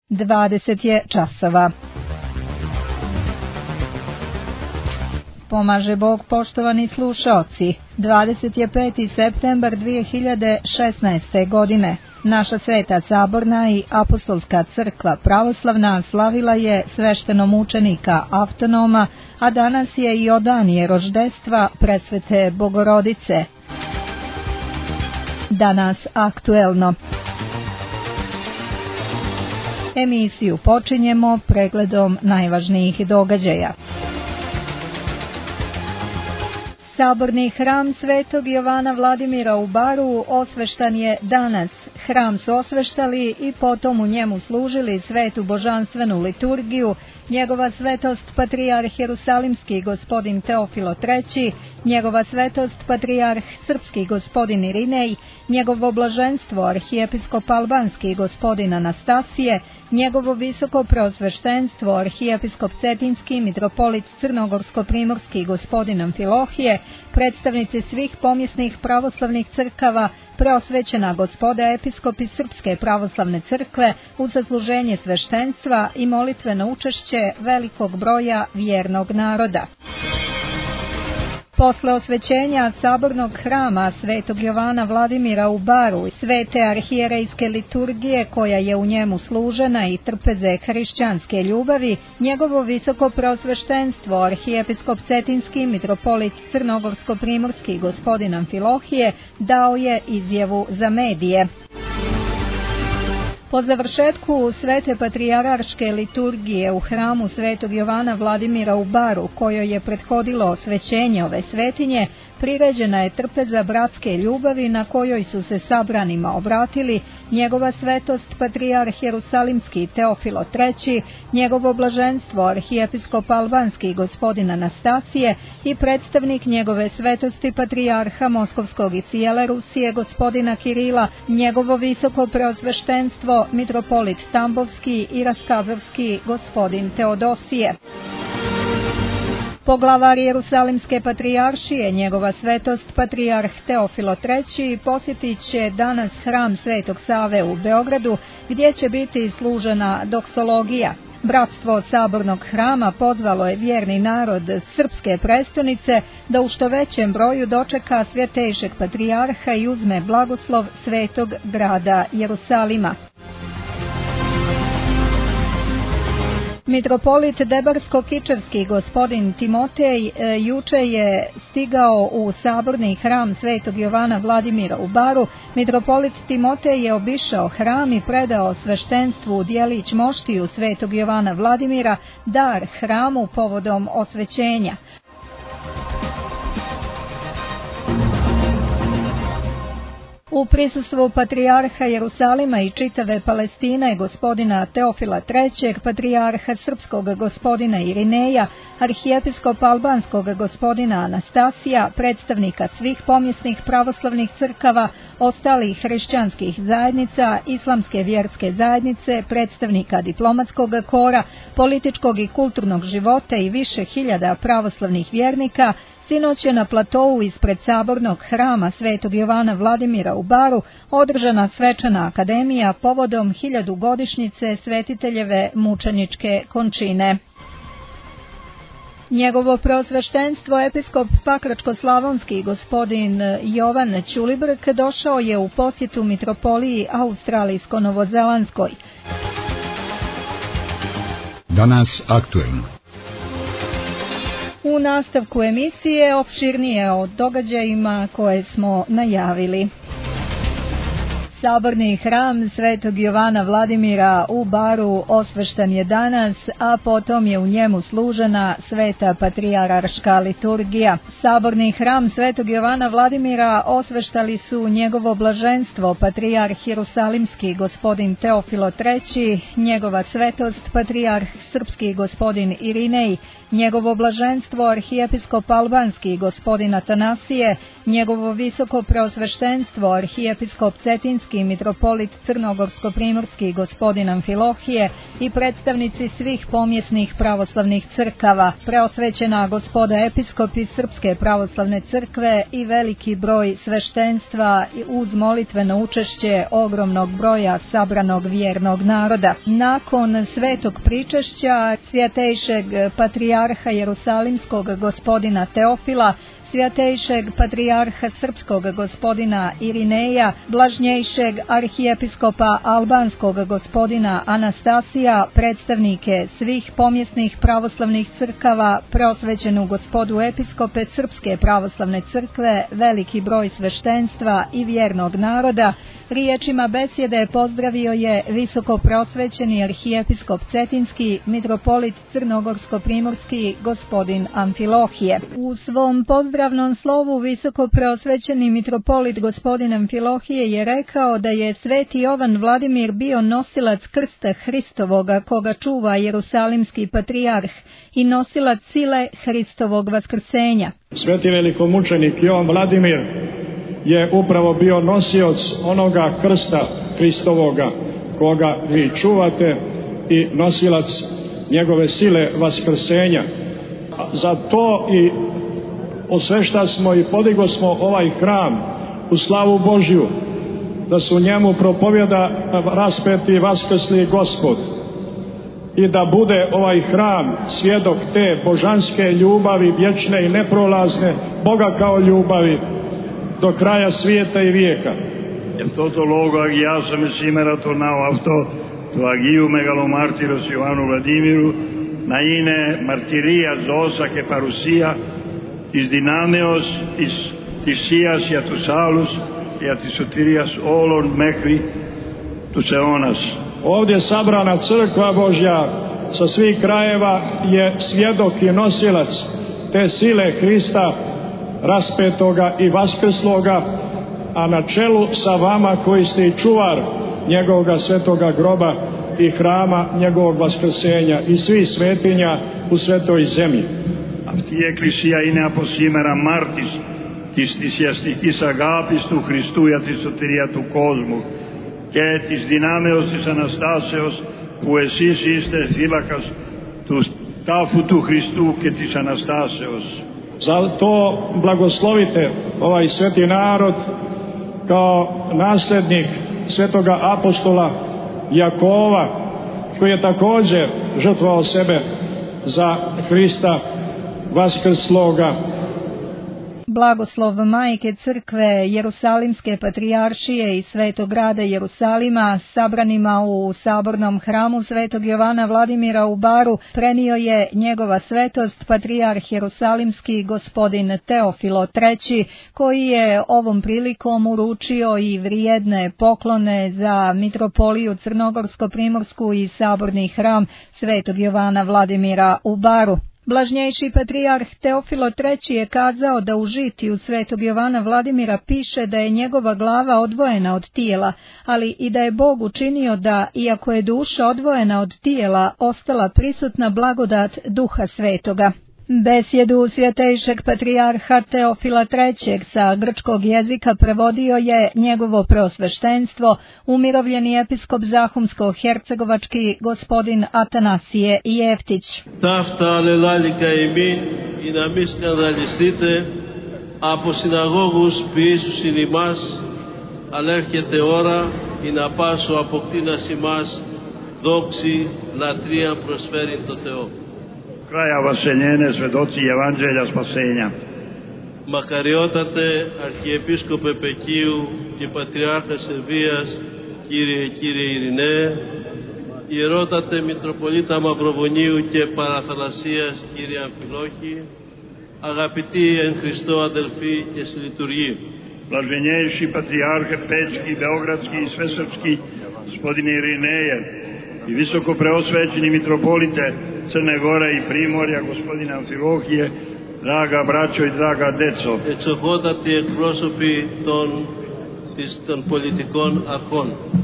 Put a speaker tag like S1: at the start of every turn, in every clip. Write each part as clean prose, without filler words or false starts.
S1: 20 je časova. Pomaže Bog, poštovani slušaoci. 25. septembar 2016. godine. Naša Sveta Saborna i Apostolska crkva pravoslavna slavila je sveštenomučenika Avtonoma, a danas je i odanije roždestva Presvete Bogorodice. Danas aktuelno. Emisiju počinjemo pregledom najvažnijih događaja. Saborni hram Svetog Jovana Vladimira u Baru osveštan je danas. Hram su osveštali i potom u njemu služili svetu božanstvenu liturgiju njegova svetost patrijarh Jerusalimski gospodin Teofilo III, njegova svetost patrijarh Srpski gospodin Irinej, njegovo blaženstvo arhijepiskop Albanski gospodin Anastasije, njegovo visoko preosveštenstvo arhijepiskop Cetinski mitropolit Crnogorsko-primorski gospodin Amfilohije, predstavnici svih pomjesnih pravoslavnih crkava, preosvećena gospoda episkopi Srpske pravoslavne crkve u zasluženje sveštenstva i molitveno učešće velikog broja vjernog naroda. Posle osvećenja sabornog hrama Svetog Jovana Vladimira u Baru i svete arhijerejske liturgije koja je u njemu služena i trpeze hrišćanske ljubavi, njegovo visoko preosveštenstvo arhijepiskop Cetinski mitropolit Crnogorsko-primorski gospodin Amfilohije dao je izjavu za medije. Po završetku svete patrijarške liturgije u hramu Svetog Jovana Vladimira u Baru, kojoj je prethodilo osvećenje ove svetinje, priređena je trpeza bratske ljubavi na kojoj su se sabranima obratili njegova svetost patrijarh Jerusalimski Teofilo III, njegovo blaženstvo arhijepiskop Albanski gospodin Anastasije i predstavnik njegove svetosti patrijarha Moskovskog i cijele Rusije gospodina Kirila, njegovo visoko preosveštenstvo mitropolit Tambovski i Raskazovski gospodin Teodosije. Poglavar Jerusalimske patrijaršije, njegova svetost patrijarh Teofilo III, posjetit će danas hram Svetog Save u Beogradu, gdje će biti služena doksologija. Bratstvo od sabornog hrama pozvalo je vjerni narod srpske prestonice da u što većem broju dočeka svjetejšeg patrijarha i uzme blagoslov svetog grada Jerusalima. Mitropolit Debarsko-Kičevski gospodin Timotej juče je stigao u saborni hram Svetog Jovana Vladimira u Baru. Mitropolit Timotej je obišao hram i predao sveštenstvu djelić moštiju Svetog Jovana Vladimira, dar hramu povodom osvećenja. U prisustvu patrijarha Jerusalima i čitave Palestine gospodina Teofila III, patrijarha Srpskog gospodina Irineja, arhijepiskopa Albanskog gospodina Anastasija, predstavnika svih pomjesnih pravoslavnih crkava, ostalih hrišćanskih zajednica, islamske vjerske zajednice, predstavnika diplomatskog kora, političkog i kulturnog života i više hiljada pravoslavnih vjernika, sinoć je na platou ispred sabornog hrama Svetog Jovana Vladimira u Baru održana svečana akademija povodom 1000 godišnjice svetiteljeve mučeničke končine. Njegovo preosveštenstvo episkop Pakračko-slavonski gospodin Jovan Ćulibrk došao je u posjetu mitropoliji Australijsko-Novozelandskoj.
S2: Danas aktuelno.
S1: U nastavku emisije opširnije o događajima koje smo najavili. Saborni hram Svetog Jovana Vladimira u Baru osveštan je danas, a potom je u njemu služena sveta patrijarška liturgija. Saborni hram Svetog Jovana Vladimira osveštali su njegovo blaženstvo patrijarh Jerusalimski gospodin Teofilo III, njegova svetost patrijarh Srpski gospodin Irinej, njegovo blaženstvo arhijepiskop Albanski gospodin Atanasije, njegovo visoko preosveštenstvo arhijepiskop Cetinski Jerusalimski mitropolit Crnogorsko-primorski gospodin Amfilohije i predstavnici svih pomjesnih pravoslavnih crkava, preosvećena gospoda episkopi Srpske pravoslavne crkve i veliki broj sveštenstva uz molitveno učešće ogromnog broja sabranog vjernog naroda. Nakon svetog pričešća svjatejšeg patrijarha Jerusalimskog gospodina Teofila, svjatejšeg patrijarha srpskog gospodina Irineja, blažnjejšeg arhijepiskopa albanskog gospodina Anastasija, predstavnike svih pomjesnih pravoslavnih crkava, preosvećenu gospodu episkope Srpske pravoslavne crkve, veliki broj sveštenstva i vjernog naroda, riječima besjede pozdravio je visoko preosvećeni arhijepiskop Cetinski, mitropolit Crnogorsko-primorski gospodin Amfilohije. U svom pozdravnom slovu visoko preosvećeni mitropolit gospodin Amfilohije je rekao da je sveti Jovan Vladimir bio nosilac krsta Hristovoga koga čuva Jerusalimski patrijarh i nosilac sile Hristovog vaskrsenja.
S3: Sveti velikomučenik Jovan Vladimir je upravo bio nosioc onoga krsta Hristovoga koga vi čuvate i nosilac njegove sile vaskrsenja. Za to i osveštasmo i podigosmo ovaj hram u slavu Božju, da se u njemu propovjeda raspeti i vaskrsli Gospod i da bude ovaj hram svjedok te božanske ljubavi, vječne i neprolazne, Boga kao ljubavi do kraja svijeta i vijeka.
S4: In toto logo agiasem σήμερα tornao αυτό του Αγίου Μεγαλομάρτυρος Ιωάννου Βλαντίμηρου να είναι μαρτυρία, ζώσα και παρουσία της δυνάμεως της θυσίας για τους άλλους, για τη σωτηρίας όλων μέχρι τους αιώνας.
S3: Ovdje sabrana crkva Božja sa svih krajeva je svjedok i nosilac te sile Hrista raspetoga i vaskrsloga, a na čelu sa vama koji ste i čuvar njegovoga svetoga groba i hrama njegovog vaskrsenja i svih svetinja u svetoj zemlji.
S4: Αυτή η Εκκλησία είναι από σήμερα μάρτης της θυσιαστικής αγάπης του Χριστού για τη σωτηρία του κόσμου και της δυνάμεως της Αναστάσεως που εσείς είστε φύλακας του τάφου του Χριστού και της Αναστάσεως.
S3: Zato blagoslovite ovaj sveti narod kao nasljednik svetoga apostola Jakova, koji je također žrtvovao sebe za Hrista vaskrsloga.
S1: Blagoslov Majke Crkve Jerusalimske patrijaršije i Svetog grada Jerusalima sabranima u sabornom hramu Svetog Jovana Vladimira u Baru prenio je njegova svetost patrijarh Jerusalimski gospodin Teofilo III, koji je ovom prilikom uručio i vrijedne poklone za mitropoliju Crnogorsko-primorsku i saborni hram Svetog Jovana Vladimira u Baru. Blažnjejši patrijarh Teofilo III je kazao da u žitiju Svetog Jovana Vladimira piše da je njegova glava odvojena od tijela, ali i da je Bog učinio da, iako je duša odvojena od tijela, ostala prisutna blagodat Duha Svetoga. Besjedu svjetejšeg patrijarha Teofila III sa grčkog jezika prevodio je njegovo preosveštenstvo, umirovljeni episkop Zahumsko-hercegovački gospodin Atanasije Jeftić.
S5: Ταύτα αλληλάλικα ημίν, ή να μη σκανδαλιστείτε από συναγώγους ποιήσους ειν ημάς, αλλά έρχεται ώρα ή να πάσω αποκτήνας ημάς, δόξη, λατρεία προσφέρει το Θεό.
S4: Kraja vaseljene svedoci Evanđelja spasenja.
S5: Μακαριότατε Αρχιεπίσκοπε Πεκίου και Πατριάρχα Σερβίας, Κύριε Ειρηναίε, Ιερότατε Μητροπολίτα Μαυροβουνίου και Παραθαλασσίας, Κύριε Αμφιλόχη, αγαπητοί εν Χριστώ αδελφοί και συλλειτουργοί.
S4: Blaženjejši patrijarhe Pečki, Beogradski i Svesrpski, gospodine Irineje, i visoko preosvećeni mitropolite Crne Gore i Primorja, gospodina Amfilohije, draga braćo i draga deco.
S5: Εξοχότατοι εκπρόσωποι των πολιτικών αρχών.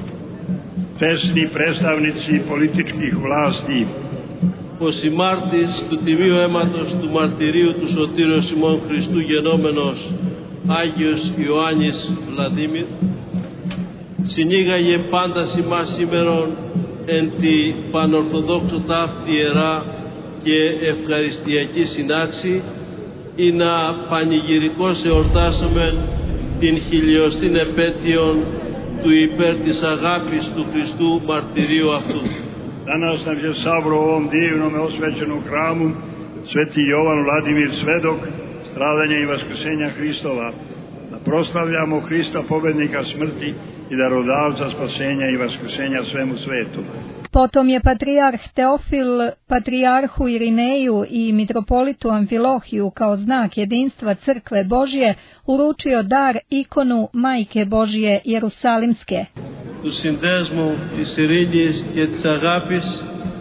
S4: Česni predstavnici političkih vlasti.
S5: Ο συμμάρτης του τιμίου αίματος του μαρτυρίου του Σωτήριος ημών Χριστού γενόμενος Άγιος Ιωάννης Βλαντίμηρ, συνήγαγε πάντα σημάς ημερών εν τη πανορθοδόξο ταύτη ιερά και ευχαριστιακή συνάξη, ή να πανηγυρικώς εορτάσουμε την χιλιοστήν επέτειον του υπέρ της αγάπης του Χριστού μαρτυρίου αυτού.
S4: Danas nam je sabro u ovom divnom osvećenom hramu Sveti Jovan Vladimir Svedok stradanja i vaskrsenja Hristova, da proslavljamo Hrista pobednika smrti i darodavca spasenja i vaskrsenja svemu svetu.
S1: Potom je patrijarh Teofil patrijarhu Irineju i mitropolitu Amfilohiju kao znak jedinstva Crkve Božje uručio dar ikonu Majke Božje Jerusalimske.
S5: Του συνδέσμου της ειρήνης και της αγάπης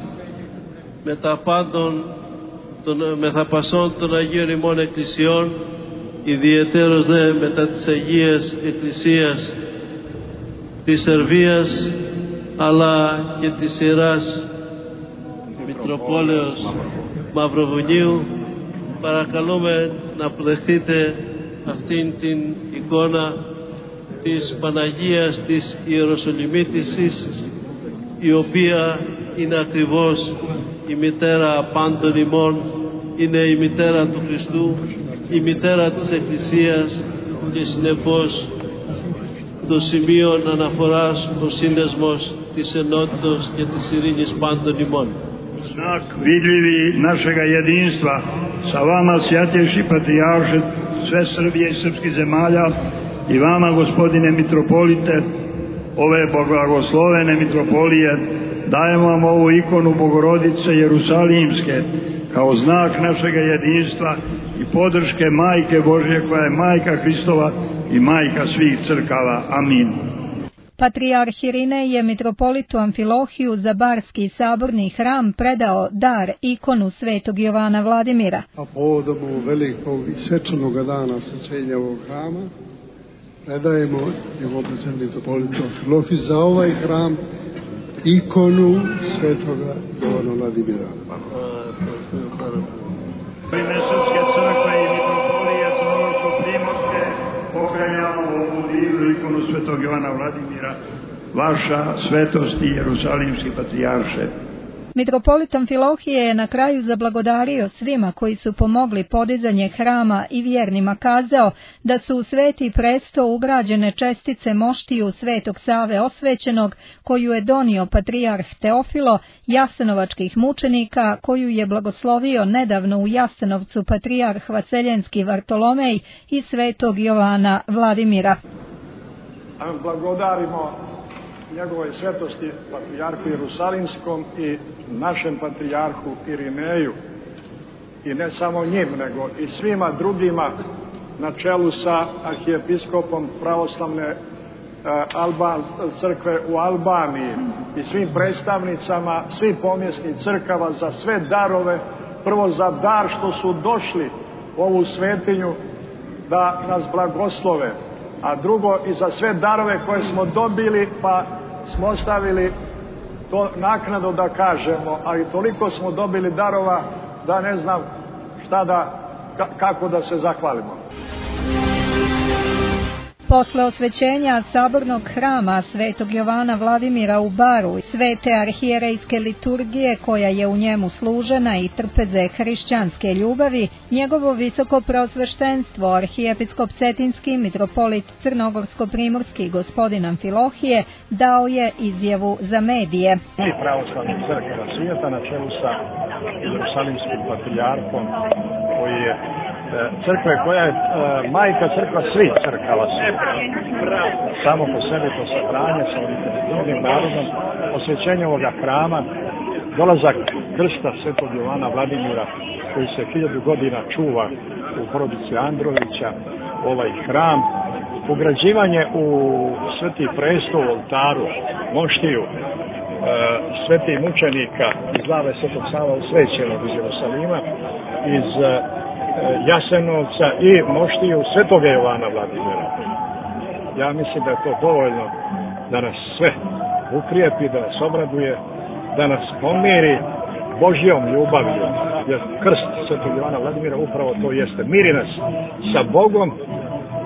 S5: με τα πάντων με τα πασών των Αγίων ημών Εκκλησιών, ιδιαιτέρως δε μετά της Αγίας Εκκλησίας της Σερβίας αλλά και της Ιεράς Μητροπόλεως Μαυροβουνίου, παρακαλούμε να αποδεχτείτε αυτήν την εικόνα της Παναγίας της Ιεροσολυμίτησης, η οποία είναι ακριβώς η μητέρα πάντων ημών, είναι η μητέρα του Χριστού, η μητέρα της Εκκλησίας και συνεπώς το σημείο αναφοράς, ο σύνδεσμος της ενότητος και της ειρήνης πάντων ημών.
S4: Znak vidljivi našega jedinstva sa vama, svjatejši patrijarše sve Srbije i srpskih zemalja, i vama, gospodine mitropolite, ove blagoslovene mitropolije, dajemo vam ovu ikonu Bogorodice Jerusalimske kao znak našega jedinstva i podrške Majke Božje, koja je Majka Hristova i Majka svih crkava. Amin.
S1: Patrijarh Irinej je mitropolitu Amfilohiju za Barski saborni hram predao dar ikonu Svetog Jovana Vladimira.
S6: A povodom velikog i svečanog dana osvećenja ovog hrama predajemo njegovom mitropolitu Amfilohiju za ovaj hram ikonu Svetoga Jovana Vladimira.
S4: U ime Srpske crkve i mitropolije Crnogorsko-primorske poklanjamo ovu divnu ikonu Svetog Jovana Vladimira, vaša svetosti Jerusalimski patrijarše.
S1: Mitropolit Amfilohije je na kraju zablagodario svima koji su pomogli podizanje hrama i vjernima kazao da su u sveti presto ugrađene čestice moštiju Svetog Save Osvećenog, koju je donio patrijarh Teofilo, jasenovačkih mučenika, koju je blagoslovio nedavno u Jasenovcu patrijarh Vaseljenski Vartolomej, i Svetog Jovana Vladimira.
S3: Blagodarimo njegovoj svetosti patrijarhu Jerusalimskom i našem patrijarhu Irineju, i ne samo njim, nego i svima drugima, na čelu sa arhijepiskopom pravoslavne crkve u Albaniji i svim predstavnicama svih pomjesnih crkava za sve darove, prvo za dar što su došli u ovu svetinju da nas blagoslove, a drugo i za sve darove koje smo dobili, pa smo ostavili to naknadno da kažemo, ali toliko smo dobili darova da ne znam kako da se zahvalimo.
S1: Posle osvećenja sabornog hrama Svetog Jovana Vladimira u Baru, svete arhijerejske liturgije koja je u njemu služena i trpeze hrišćanske ljubavi, njegovo visoko preosveštenstvo, arhijepiskop Cetinski, mitropolit Crnogorsko-primorski gospodin Amfilohije, dao je izjavu za medije.
S3: Mi pravoslavnih crkava svijeta na čelu sa Jerusalimskim patrijarhom, koji je crkve koja je majka crkva svih crkava, samo po sebi to sabranje sa ovim narodom, osvećenje ovoga hrama, dolazak krsta Svetog Jovana Vladimira, koji se 1000 godina čuva u porodici Androvića, ovaj hram, ugrađivanje u sveti presto u oltaru, moštiju svetih mučenika iz glave Svetog Sava Osvećenog iz Jerusalima, iz Jasenovca i moštiju Svetoga Jovana Vladimira. Ja mislim da je to dovoljno da nas sve ukrijepi, da nas obraduje, da nas pomiri Božjom ljubavlju. Jer krst Svetog Jovana Vladimira upravo to jeste. Miri nas sa Bogom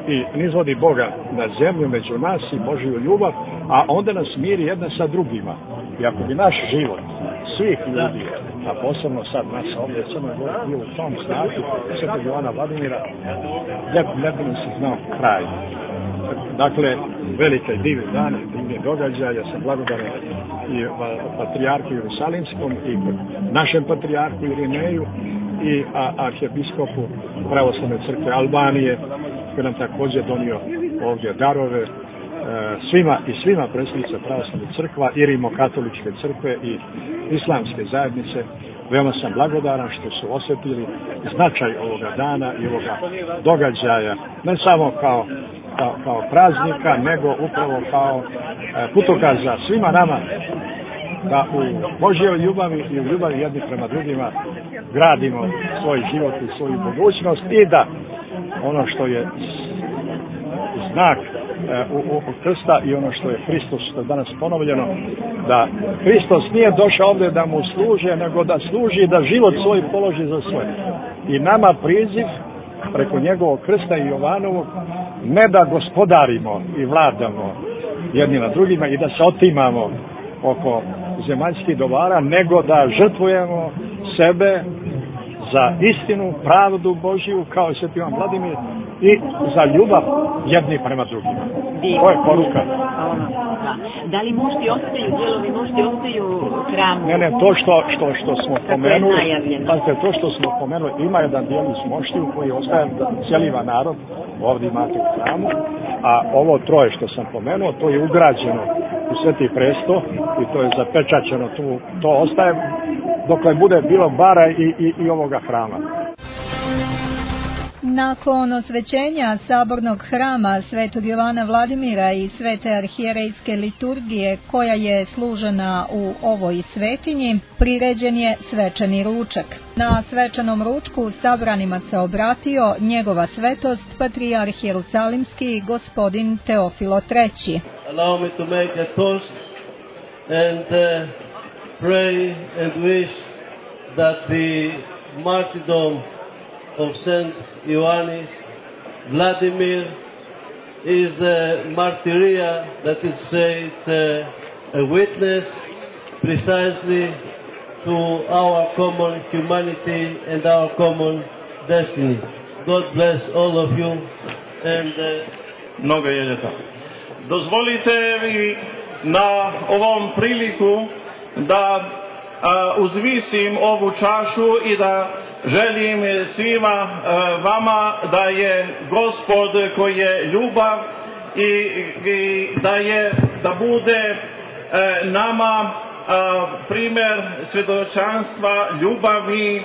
S3: i nizvodi Boga na zemlju među nas i Božju ljubav, a onda nas miri jedne sa drugima. I ako bi naš život svih ljudi, a posebno sad nas ovdje Crnoj Gori bio u tom znaku Svetog Jovana Vladimira, ne bi nam se znao kraj. Dakle, velike divne dane, divne događaja, ja sam blagodaran i patrijarhu Jerusalimskom i našem patrijarhu Irineju i arhijepiskopu Pravoslavne crkve Albanije, koji nam također donio ovdje darove, svima predsjednica Pravoslavne crkva i Rimokatoličke crkve i islamske zajednice. Veoma sam blagodaran što su osjetili značaj ovoga dana i ovoga događaja, ne samo kao praznika, nego upravo kao putokaza svima nama da u Božjoj ljubavi i u ljubavi jedni prema drugima gradimo svoj život i svoju budućnost i da ono što je znak u krsta i ono što je Hristos, što je danas ponovljeno, da Hristos nije došao ovdje da mu služe, nego da služi, da život svoj položi za svoje. I nama priziv preko njegovog krsta i Jovanovog ne da gospodarimo i vladamo jedni na drugima i da se otimamo oko zemaljskih dobara, nego da žrtvujemo sebe za istinu, pravdu Božju, kao Sveti Jovan Vladimir, i za ljubav jedni prema drugima. To je poruka.
S7: Da li mošti ostaju, dijelovi mošti ostaju u hramu?
S3: Ne, to što smo pomenuli, pazite, to što smo pomenuli, ima jedan dijel iz moštiju koji ostaje cijeliva narod, ovdje imate u hramu, a ovo troje što sam pomenuo, to je ugrađeno u Sveti presto i to je zapečaćeno tu, to ostaje dokle bude bilo bara i ovoga hrama.
S1: Nakon osvećenja sabornog hrama Svetog Jovana Vladimira i Svete arhijerejske liturgije koja je služena u ovoj svetinji, priređen je svečani ručak. Na svečanom ručku sabranima se obratio njegova svetost patrijarh Jerusalimski gospodin Teofilo III.
S5: Allow me to make a toast and pray and wish that the martyrdom of Saint Ioannis Vladimir is a martyria, that is to say, it's a witness precisely to our common humanity and our common destiny. God bless all of you and
S4: mnogo jeljeta. Dozvolite mi na ovom priliku da uzvisim ovu čašu i da želim svima vama da je Gospod koji je ljubav i da bude nama primjer svjedočanstva ljubavi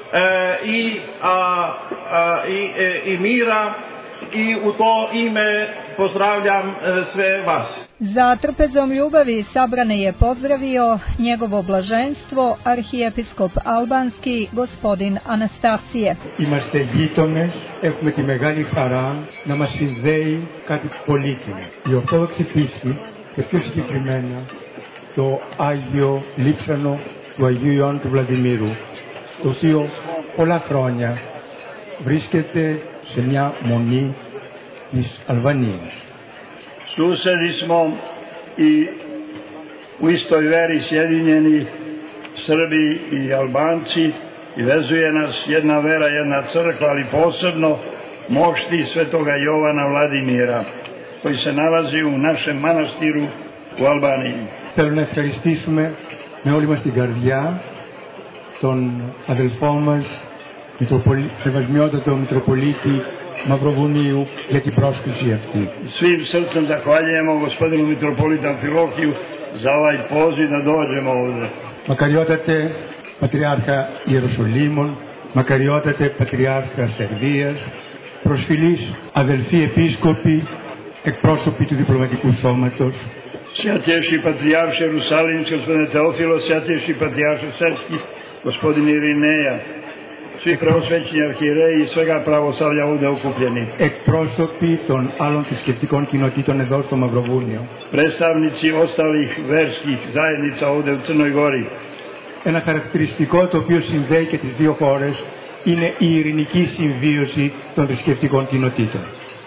S4: i mira, i u to ime pozdravljam sve vas.
S1: Za trpezom ljubavi sabrane je pozdravio njegovo blaženstvo arhijepiskop albanski gospodin Anastasije.
S8: Είμαστε γείτονες, έχουμε τη μεγάλη χαρά να μας συνδέει κάτι πολύτιμο. Η Ορθόδοξη πίστη και πιο συγκεκριμένα το Άγιο Λείψανο του Αγίου Ιωάννου του Βλαδιμήρου, το οποίο πολλά χρόνια βρίσκεται σε μια μονή της Αλβανίας.
S4: Susedi smo i u istoj veri sjedinjeni Srbi i Albanci i vezuje nas jedna vera, jedna crkva, ali posebno mošti Svetoga Jovana Vladimira koji se nalazi u našem manastiru u Albaniji.
S8: Θέλω να ευχαριστήσουμε με όλη μας την καρδιά τον αδελφό μας, Σεβασμιότατο Μητροπολίτη Mavrovuniju για την πρόσκληση αυτή.
S4: Svim srcem zahvaljujemo gospodinu mitropolitu Amfilohiju za ovaj poziv da dođemo ovdje.
S8: Μακαριότατε Πατριάρχα Ιεροσολύμων, μακαριότατε Πατριάρχα Σερβίας, προσφυλείς αδελφοί επίσκοποι, εκπρόσωποι του διπλωματικού σώματος.
S4: Svjatjevši patrijarh Jerusalimski, gospodine Teofilo, svjatjevši patrijarh Srpski, gospodin Irineja, svi preosvećeni arhijereji i svega pravoslavlja ovdje okupljeni.
S8: Εκπρόσωποι των άλλων θρησκευτικών κοινοτήτων εδώ στο Μαυροβούνιο.
S4: Predstavnici ostalih verskih zajednica ovdje u Crnoj Gori.
S8: Ένα χαρακτηριστικό το οποίο συνδέει και τις δύο χώρες είναι η ειρηνική συμβίωση των θρησκευτικών κοινοτήτων.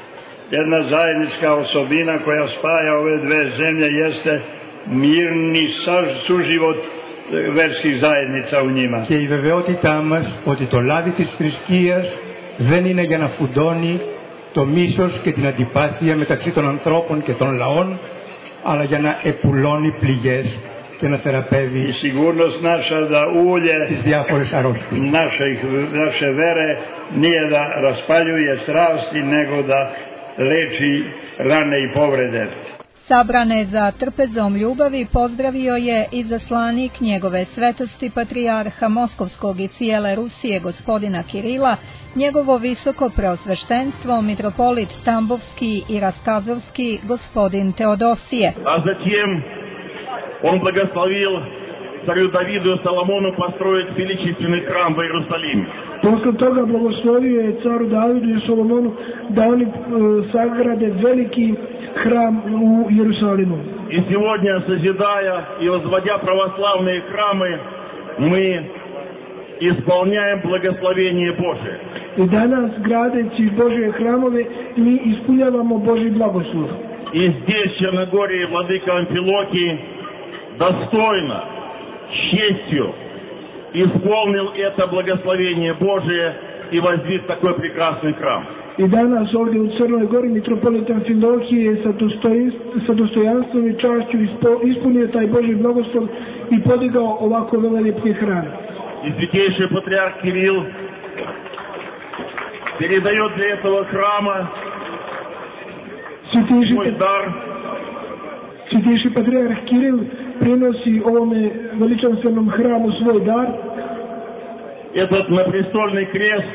S4: jedna zajednička osobina koja spaja ove dve zemlje jeste mirni suživot verskih zajednica u njima.
S8: Και η βεβαιότητά μας ότι το λάδι της θρησκείας δεν είναι για να φουντώνει το μίσος και την αντιπάθεια μεταξύ των ανθρώπων και των λαών, αλλά για να επουλώνει πληγές και να θεραπεύει
S4: I sigurnost naša da ulje
S8: τις διάφορες αρρώστιες.
S4: naše vere nije da raspaljuje strasti, nego da leči rane i povrede.
S1: Sabrane za trpezom ljubavi pozdravio je i zaslanik njegove svetosti patrijarha Moskovskog i cijele Rusije gospodina Kirila, njegovo visoko preosveštenstvo mitropolit Tambovski i Raskazovski gospodin Teodosije.
S9: A zatim on blagoslovil царю Давиду и Соломону построить величественный храм в Иерусалиме.
S10: Posle toga blagoslovio je caru Davidu i Solomonu da oni sagrade veliki храм у Иерусалима.
S9: И сегодня, созидая и возводя православные храмы, мы исполняем благословение Божие.
S10: I danas, gradeći Božje hramove, mi ispunjavamo Božji blagoslov.
S9: И здесь, в Черногории, владыка Амфилокий достойно, с честью исполнил это благословение Божие и возвел такой прекрасный храм.
S10: I danas ovdje u Crnoj Gori mitropolit Amfilohije sa dostojanstvom i čašću ispunio taj Božji blagoslov i podigao ovako veliki hram.
S9: И святейший патриарх Кирилл передает для этого храма свой дар.
S10: Святейший патриарх Кирилл приноси ovome veličanstvenom hramu svoj dar.
S9: Этот напрестольный крест.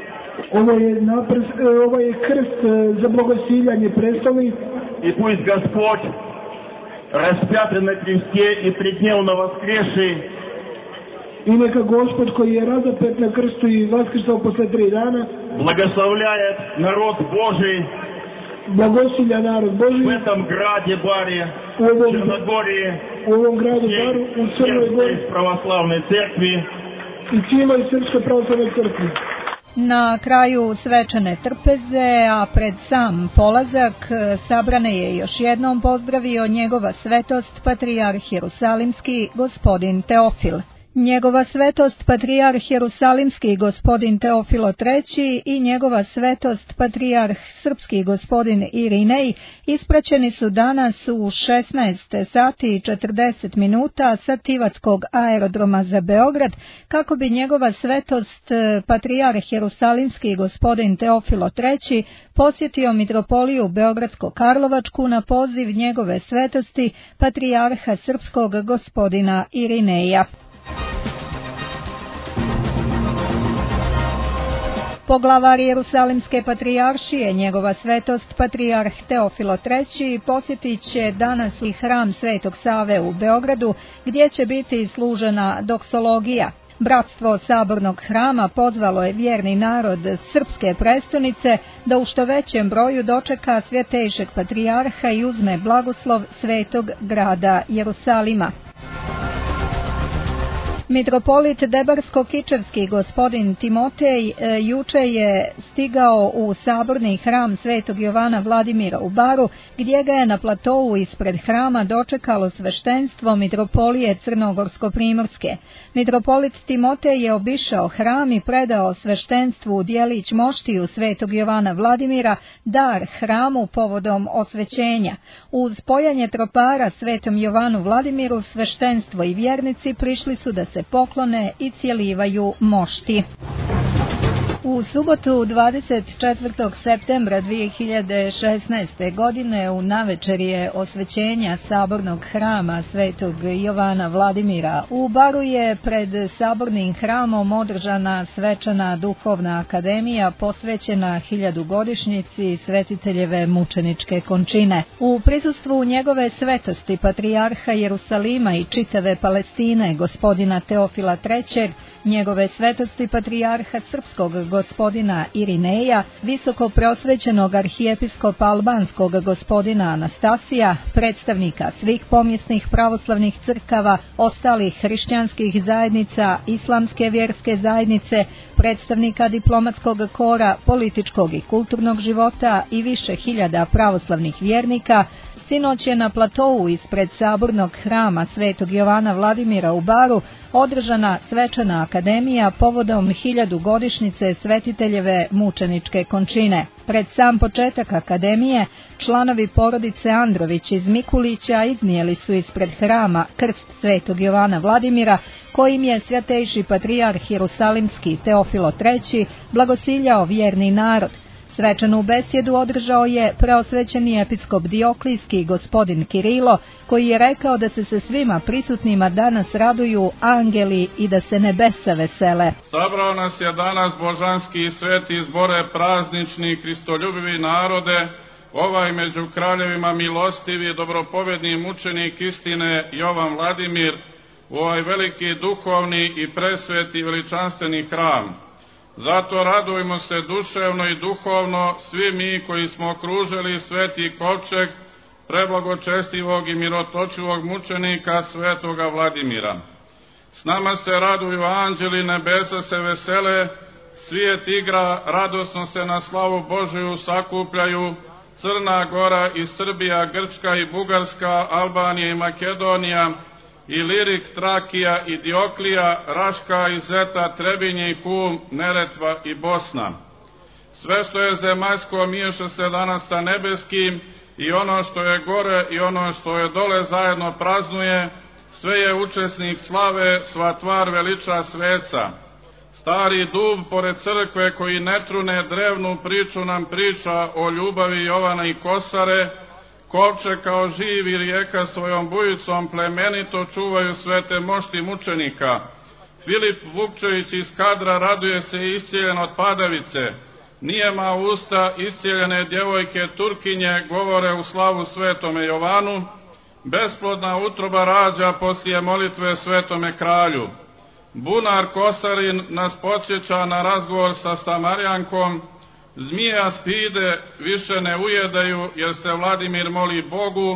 S10: Ovo je krst za blagosiljanje prestolni.
S9: И пусть Господь, распятый на кресте и тридневно воскресший,
S10: I neka Gospod koji je razapet na krstu i vaskrsao posle 3 dana,
S9: благословляет народ Божий,
S10: blagosilja narod Božji
S9: в этом граде Баре, в Черногории,
S10: u ovom gradu Baru, u Crnoj Gori
S9: православной церкви
S10: i cijeloj Srpskoj pravoslavnoj crkvi.
S1: Na kraju svečane trpeze, a pred sam polazak, sabrane je još jednom pozdravio njegova svetost patrijarh Jerusalimski gospodin Teofil. Njegova svetost patrijarh Jerusalimski gospodin Teofilo III i njegova svetost patrijarh srpski gospodin Irinej ispraćeni su danas u 16 sati i 40 minuta sa Tivatskog aerodroma za Beograd kako bi njegova svetost patrijarh Jerusalimski gospodin Teofilo III posjetio mitropoliju Beogradsko-Karlovačku na poziv njegove svetosti patrijarha srpskog gospodina Irineja. Poglavar Jerusalimske patrijaršije, njegova svetost patrijarh Teofilo III posjetit će danas i hram Svetog Save u Beogradu, gdje će biti služena doksologija. Bratstvo Sabornog hrama pozvalo je vjerni narod srpske prestonice da u što većem broju dočeka svjetejšeg patrijarha i uzme blagoslov svetog grada Jerusalima. Mitropolit Debarsko-Kičevski gospodin Timotej juče je stigao u saborni hram Svetog Jovana Vladimira u Baru, gdje ga je na platovu ispred hrama dočekalo sveštenstvo mitropolije Crnogorsko-Primorske. Mitropolit Timotej je obišao hram i predao sveštenstvu djelić moštiju Svetog Jovana Vladimira dar hramu povodom osvećenja. Uz pojanje tropara Svetom Jovanu Vladimiru sveštenstvo i vjernici prišli su da se poklone i cijelivaju mošti. U subotu 24. septembra 2016. godine u navečerje osvećenja sabornog hrama Svetog Jovana Vladimira u Baru je pred sabornim hramom održana svečana duhovna akademija posvećena 1000-godišnjici Svetiteljeve mučeničke končine. U prisustvu njegove svetosti patrijarha Jerusalima i čitave Palestine gospodina Teofila III, njegove svetosti patrijarha srpskog gospodina Irineja, visoko preosvećenog arhijepiskopa albanskog gospodina Anastasija, predstavnika svih pomjesnih pravoslavnih crkava, ostalih hrišćanskih zajednica, islamske vjerske zajednice, predstavnika diplomatskog kora, političkog i kulturnog života i više hiljada pravoslavnih vjernika, sinoć je na platou ispred sabornog hrama Svetog Jovana Vladimira u Baru održana svečana akademija povodom 1000 godišnjice svetiteljeve mučeničke končine. Pred sam početak akademije, članovi porodice Andrović iz Mikulića iznijeli su ispred hrama krst Svetog Jovana Vladimira, kojim je svjatejši patrijarh Jerusalimski Teofilo III blagosiljao vjerni narod. Svečanu besjedu održao je preosvećeni episkop Dioklijski gospodin Kirilo, koji je rekao da se svima prisutnima danas raduju angeli i da se nebesa vesele.
S11: Sabrao nas je danas božanski i sveti zbore praznični hristoljubivi narode, ovaj među kraljevima milostivi dobropovedni mučenik istine Jovan Vladimir, u ovaj veliki duhovni i presveti veličanstveni hram. Zato radujmo se duševno i duhovno svi mi koji smo okružili sveti kovčeg preblagočestivog i mirotočivog mučenika svetoga Vladimira. S nama se raduju anđeli, nebesa se vesele, svijet igra, radosno se na slavu Božiju sakupljaju, Crna Gora i Srbija, Grčka i Bugarska, Albanija i Makedonija, i Lirik, Trakija i Dioklija, Raška i Zeta, Trebinje i Hum, Neretva i Bosna. Sve što je zemaljsko miješa se danas sa nebeskim i ono što je gore i ono što je dole zajedno praznuje, sve je učesnik slave, sva tvar veliča sveca. Stari dub pored crkve koji ne trune drevnu priču nam priča o ljubavi Jovana i Kosare, kovče kao živi rijeka svojom bujicom plemenito čuvaju svete mošti mučenika. Filip Vukčević iz Kadra raduje se iscijeljen od padavice. Nijema usta iscijeljene djevojke Turkinje govore u slavu svetome Jovanu. Besplodna utroba rađa poslije molitve svetome kralju. Bunar Kosarin nas podsjeća na razgovor sa Samarijankom. Zmija spide više ne ujedaju, jer se Vladimir moli Bogu.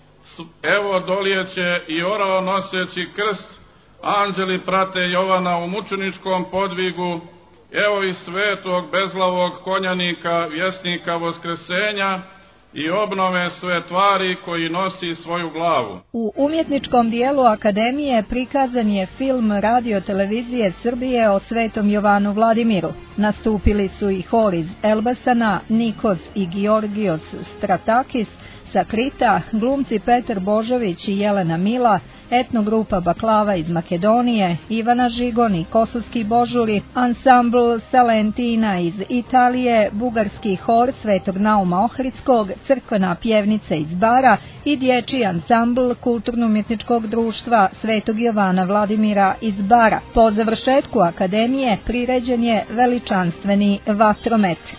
S11: Evo dolijeće i orao noseći krst, anđeli prate Jovana u mučeničkom podvigu. Evo i svetog bezglavog konjanika, vjesnika voskresenja i obnove sve tvari koji nosi svoju glavu.
S1: U umjetničkom dijelu akademije prikazan je film Radio-televizije Srbije o svetom Jovanu Vladimiru. Nastupili su i hor iz Elbasana, Nikos i Georgios Stratakis sa Krita, glumci Petar Božović i Jelena Mila, etnogrupa Baklava iz Makedonije, Ivana Žigon i Kosovski božuri, ansambl Salentina iz Italije, bugarski hor Svetog Nauma Ohridskog, crkvena pjevnica iz Bara i dječji ansambl Kulturno-umjetničkog društva Svetog Jovana Vladimira iz Bara. Po završetku akademije priređen je veličanstveni vatromet.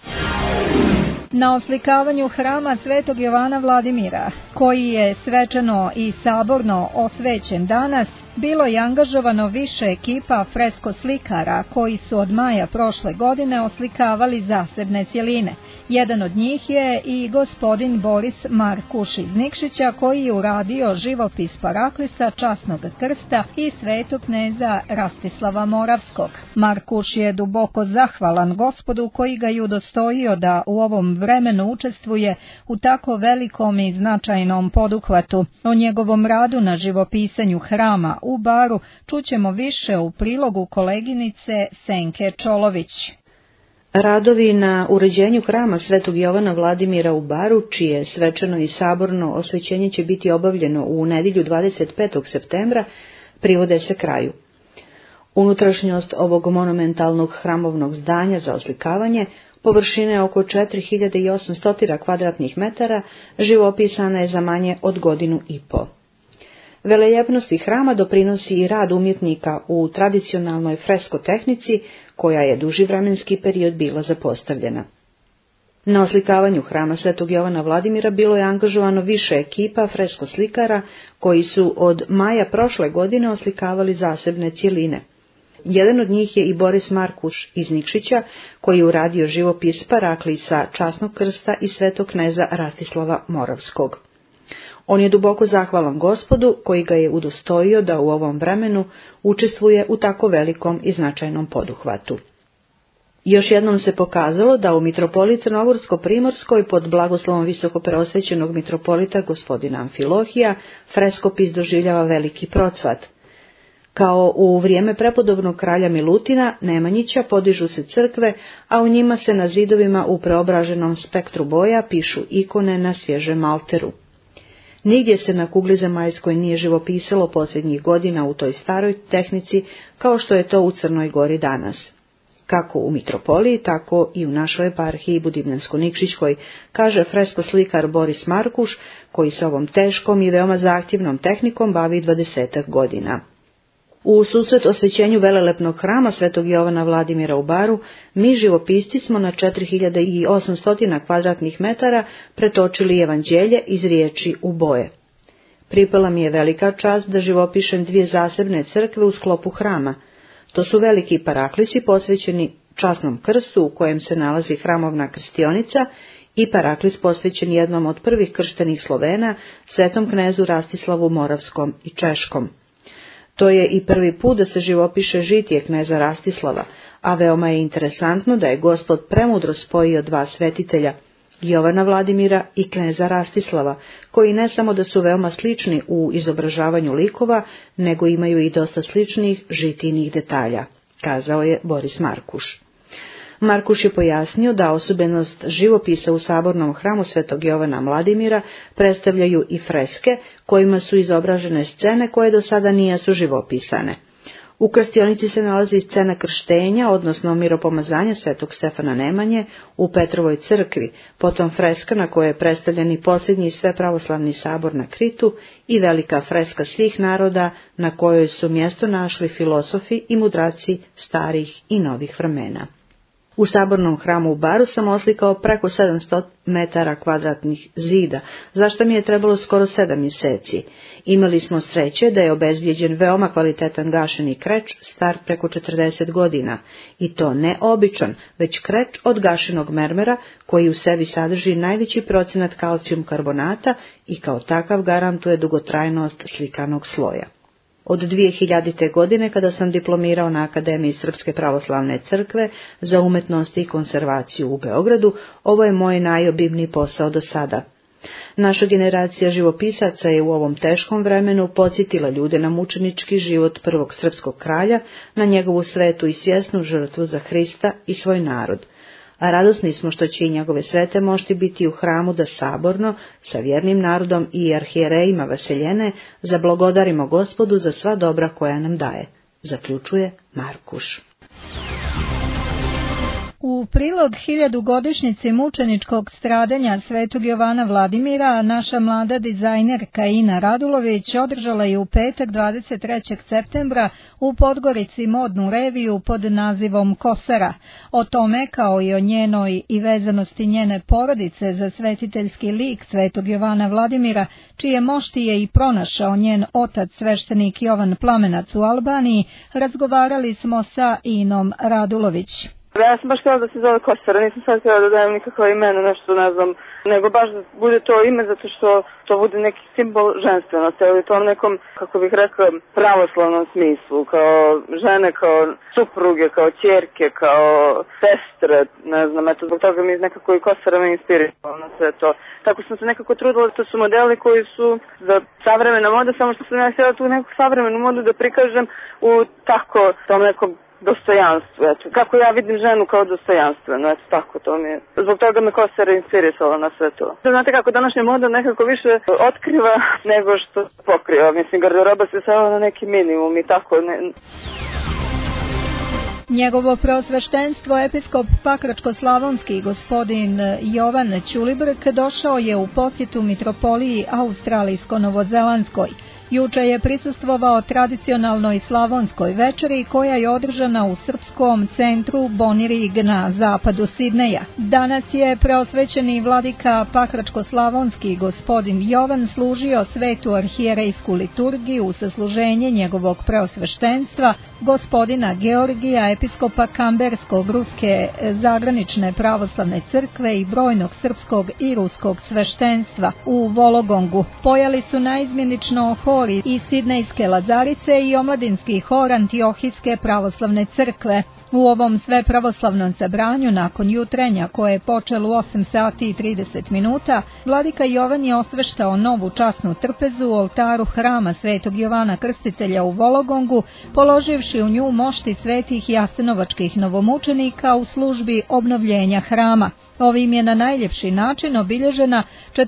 S1: Na oslikavanju hrama Svetog Jovana Vladimira, koji je svečano i saborno osvećen danas, bilo je angažovano više ekipa fresko slikara koji su od maja prošle godine oslikavali zasebne cjeline. Jedan od njih je i gospodin Boris Markuš iz Nikšića, koji je uradio živopis Paraklisa, Časnog krsta i svetog kneza Rastislava Moravskog. Markuš je duboko zahvalan Gospodu koji ga je udostojio da u ovom vremenu učestvuje u tako velikom i značajnom poduhvatu. O njegovom radu na živopisanju hrama u Baru čućemo više u prilogu koleginice Senke Čolović.
S12: Radovi na uređenju hrama Svetog Jovana Vladimira u Baru, čije svečano i saborno osvećenje će biti obavljeno u nedjelju 25. septembra, privode se kraju. Unutrašnjost ovog monumentalnog hramovnog zdanja za oslikavanje, površine oko 4800 kvadratnih metara, živopisana je za manje od godinu i po. Velejepnosti hrama doprinosi i rad umjetnika u tradicionalnoj fresko tehnici, koja je duži vremenski period bila zapostavljena. Na oslikavanju hrama Svetog Jovana Vladimira bilo je angažovano više ekipa fresko slikara koji su od maja prošle godine oslikavali zasebne cjeline. Jedan od njih je i Boris Markuš iz Nikšića, koji je uradio živopis Paraklisa Časnog krsta i svetog kneza Rastislava Moravskog. On je duboko zahvalan Gospodu koji ga je udostojio da u ovom vremenu učestvuje u tako velikom i značajnom poduhvatu. Još jednom se pokazalo da u mitropoliji Crnogorsko-Primorskoj pod blagoslovom visokopreosvećenog mitropolita gospodina Amfilohija freskopis doživljava veliki procvat. Kao u vrijeme prepodobnog kralja Milutina Nemanjića podižu se crkve, a u njima se na zidovima u preobraženom spektru boja pišu ikone na svježem malteru. Nigdje se na kugli zemaljskoj nije živopisalo posljednjih godina u toj staroj tehnici kao što je to u Crnoj Gori danas. Kako u mitropoliji, tako i u našoj eparhiji Budimljansko-Nikšićkoj, kaže freskoslikar Boris Markuš, koji se ovom teškom i veoma zahtjevnom tehnikom bavi 20 godina. U susret osvećenju velelepnog hrama svetog Jovana Vladimira u Baru, mi živopisci smo na 4800 kvadratnih metara pretočili evanđelje iz riječi u boje. Pripala mi je velika čast da živopišem dvije zasebne crkve u sklopu hrama. To su veliki paraklisi posvećeni Časnom krstu u kojem se nalazi hramovna krstionica i paraklis posvećen jednom od prvih krštenih Slovena, svetom knezu Rastislavu Moravskom i Češkom. To je i prvi put da se živopiše žitije kneza Rastislava, a veoma je interesantno da je Gospod premudro spojio dva svetitelja, Jovana Vladimira i kneza Rastislava, koji ne samo da su veoma slični u izobražavanju likova, nego imaju i dosta sličnih žitijnih detalja, kazao je Boris Markuš. Markuš je pojasnio da osobenost živopisa u sabornom hramu svetog Jovana Vladimira predstavljaju i freske, kojima su izobražene scene koje do sada nisu živopisane. U krstionici se nalazi scena krštenja, odnosno miropomazanja svetog Stefana Nemanje u Petrovoj crkvi, potom freska na kojoj je predstavljen i posljednji svepravoslavni sabor na Kritu i velika freska svih naroda na kojoj su mjesto našli filosofi i mudraci starih i novih vremena. U sabornom hramu u Baru sam oslikao preko 700 metara kvadratnih zida, zašto mi je trebalo skoro 7 mjeseci. Imali smo sreće da je obezbijeđen veoma kvalitetan gašeni kreč, star preko 40 godina, i to ne običan, već kreč od gašenog mermera, koji u sebi sadrži najveći procenat kalcijum karbonata i kao takav garantuje dugotrajnost slikanog sloja. Od 2000. godine, kada sam diplomirao na Akademiji Srpske pravoslavne crkve za umetnost i konservaciju u Beogradu, ovo je moj najobimniji posao do sada. Naša generacija živopisaca je u ovom teškom vremenu podsjetila ljude na mučenički život prvog srpskog kralja, na njegovu svetu i svjesnu žrtvu za Hrista i svoj narod. A radosni smo što će i njegove svete mošti biti u hramu da saborno, sa vjernim narodom i arhijerejima Vaseljene, zablagodarimo Gospodu za sva dobra koja nam daje, zaključuje Markuš.
S1: U prilog 1000-godišnjici mučeničkog stradanja svetog Jovana Vladimira, naša mlada dizajnerka Ina Radulović održala je u petak 23. septembra u Podgorici modnu reviju pod nazivom Kosara. O tome, kao i o njenoj i vezanosti njene porodice za svetiteljski lik svetog Jovana Vladimira, čije mošti je i pronašao njen otac sveštenik Jovan Plamenac u Albaniji, razgovarali smo sa Inom Radulović.
S13: Ja sam baš htjela da se zove Kosara, nisam sad htjela da dajem nikakvo imena, nešto ne znam, nego baš da bude to ime zato što to bude neki simbol ženstvenosti, ali to nekom, kako bih rekla, pravoslavnom smislu, kao žene, kao supruge, kao ćerke, kao sestre, ne znam, eto, zbog toga mi nekako i Kosara me inspirirala na sve to. Tako sam se nekako trudila, to su modeli koji su za savremena moda, samo što sam ja htjela tu neku savremenu modu da prikažem u tako tom nekom dostojanstvu, eto. Kako ja vidim ženu kao dostojanstveno, eto tako, to mi je. Zbog toga me Kosara inspirisala na sve to. Znate kako današnja moda nekako više otkriva nego što pokriva. Mislim, garderoba se svela na neki minimum i tako.
S1: Njegovo preosveštenstvo episkop Pakračko-slavonski gospodin Jovan Ćulibrk došao je u posjetu mitropoliji Australijsko-Novozelandskoj. Juče je prisustvovao tradicionalnoj slavonskoj večeri koja je održana u srpskom centru Bonirig na zapadu Sidneja. Danas je preosvećeni vladika pakračko-slavonski gospodin Jovan služio svetu arhijerejsku liturgiju u sasluženje njegovog preosveštenstva gospodina Georgija, episkopa Kamberskog ruske zagranične pravoslavne crkve i brojnog srpskog i ruskog sveštenstva u Vologongu. Pojali su naizmjenično hori iz Sidnejske Lazarice i omladinski hor Antiohijske pravoslavne crkve. U ovom svepravoslavnom sabranju nakon jutrenja koje je počelo u 8 sati i 30 minuta, vladika Jovan je osveštao novu časnu trpezu u oltaru hrama Svetog Jovana Krstitelja u Vologongu, položivši u nju mošti svetih jasenovačkih novomučenika u službi obnovljenja hrama. Ovim je na najljepši način obilježena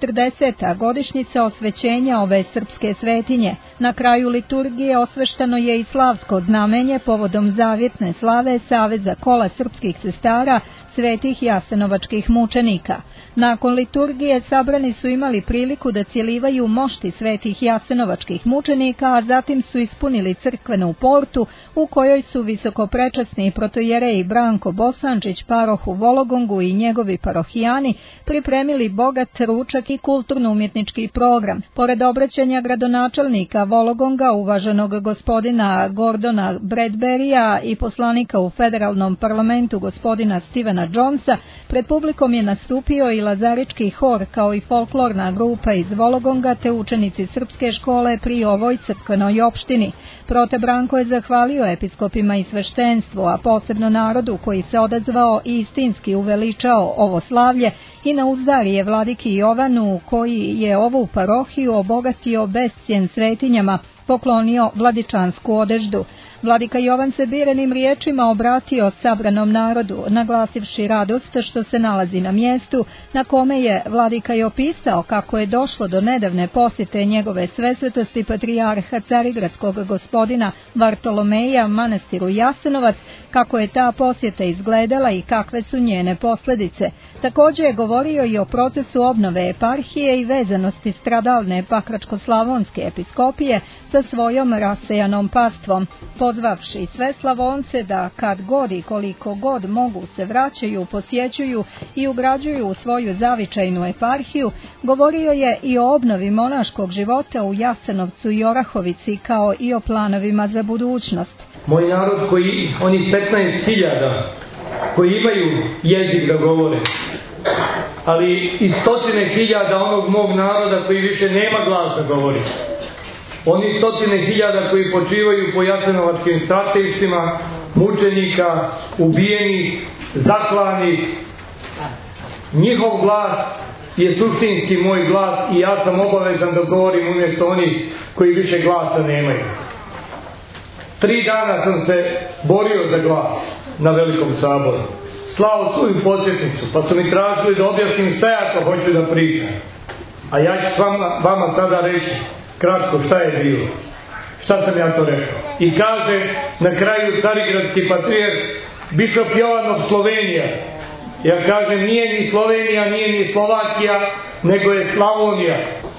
S1: 40. godišnjica osvećenja ove srpske svetinje. Na kraju liturgije osvešteno je i slavsko znamenje povodom zavjetne slave Saveza kola srpskih sestara svetih jasenovačkih mučenika. Nakon liturgije sabrani su imali priliku da cjelivaju mošti svetih jasenovačkih mučenika, a zatim su ispunili crkvenu portu u kojoj su visokoprečasni protojerej Branko Bosančić, paroh u Vologongu i njegovi parohijani pripremili bogat ručak i kulturno-umjetnički program. Pored obraćanja gradonačelnika Vologonga, uvaženog gospodina Gordona Bradberija i poslanika u federalnom parlamentu gospodina Stevena Jonesa, pred publikom je nastupio i Lazarički hor kao i folklorna grupa iz Vologonga te učenici srpske škole pri ovoj crkvenoj opštini. Prote Branko je zahvalio episkopima i sveštenstvu, a posebno narodu koji se odazvao i istinski uveličao ovo slavlje i na uzdarije vladiki Jovanu koji je ovu parohiju obogatio bescjen svetinjama, poklonio vladičansku odeždu. Vladika Jovan se birenim riječima obratio sabranom narodu, naglasivši radost što se nalazi na mjestu na kome je vladika i opisao kako je došlo do nedavne posjete njegove svesvetosti patrijarha carigradskog gospodina Vartolomeja manastiru Jasenovac, kako je ta posjeta izgledala i kakve su njene posljedice. Također je govorio i o procesu obnove eparhije i vezanosti stradalne pakračko-slavonske episkopije sa svojom rasejanom pastvom. Pozvavši sve Slavonce da kad god i koliko god mogu se vraćaju, posjećuju i ugrađuju u svoju zavičajnu eparhiju, govorio je i o obnovi monaškog života u Jasenovcu i Orahovici kao i o planovima za budućnost.
S14: Moj narod koji, oni 15.000 koji imaju jezik da govore, ali i 100.000 onog mog naroda koji više nema glas da govori. Oni 100.000 koji počivaju po jasenovačkim stratištima, mučenika, ubijenih, zaklanih. Njihov glas je suštinski moj glas i ja sam obavezan da govorim umjesto onih koji više glasa nemaju. 3 dana sam se borio za glas na Velikom saboru. Slao svoju podsjetnicu, pa su mi tražili da objasnim šta ja to hoću da pričam. A ja ću vama sada reći kratko šta je bilo. Šta sam ja to rekao? I kaže na kraju carigradski patrijarh bišop Jovanov Slovenija. Ja kažem nije ni Slovenija, nije ni Slovakija, nego je Slavonija.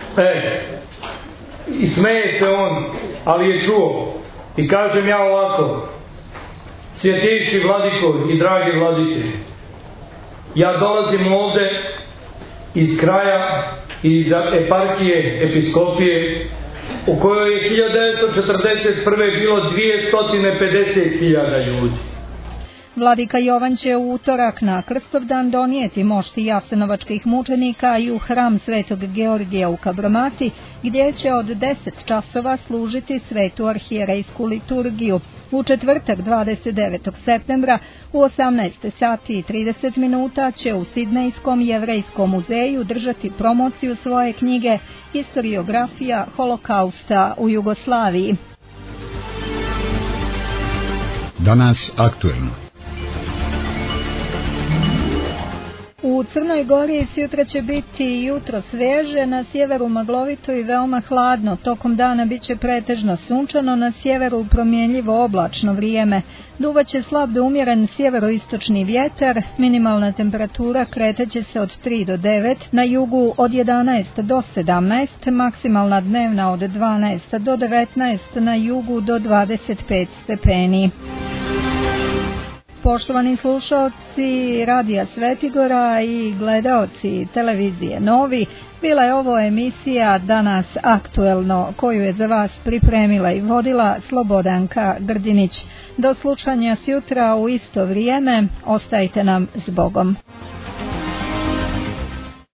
S14: I smeje se on, ali je čuo. I kažem ja ovako: svjetejši vladiko i dragi vladitelji, ja dolazim ovde iz kraja, iz eparhije, episkopije, u kojoj je 1941. bilo 250.000 ljudi.
S1: Vladika Jovan će u utorak na Krstovdan donijeti mošti jasenovačkih mučenika i u hram Svetog Georgija u Kabromati, gdje će od 10 časova služiti svetu arhijerejsku liturgiju. U četvrtak 29. septembra u 18 sati i 30 minuta će u Sidnejskom jevrejskom muzeju držati promociju svoje knjige Historiografija holokausta u Jugoslaviji.
S2: Danas aktuelno.
S1: U U Crnoj Gori sutra će biti jutro sveže, na sjeveru maglovito i veoma hladno. Tokom dana bit će pretežno sunčano, na sjeveru promjenljivo oblačno vrijeme. Duvaće slab do umjeren sjeveroistočni vjetar, minimalna temperatura kretaće se od 3 do 9, na jugu od 11 do 17, maksimalna dnevna od 12 do 19, na jugu do 25 stepeni. Poštovani slušalci Radija Svetigora i gledaoci televizije Novi, bila je ovo emisija Danas aktuelno, koju je za vas pripremila i vodila Slobodanka Grdinić. Do slušanja sutra u isto vrijeme, ostajte nam s Bogom.